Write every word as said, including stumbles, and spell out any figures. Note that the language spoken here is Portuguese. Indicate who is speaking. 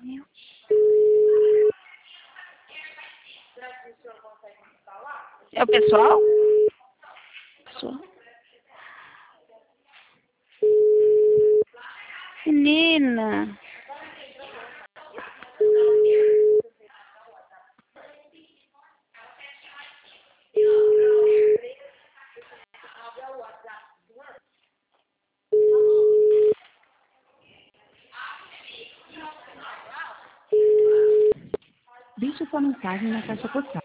Speaker 1: Meu. É o pessoal? Pessoal. Menina.
Speaker 2: Deixe sua mensagem na caixa postal.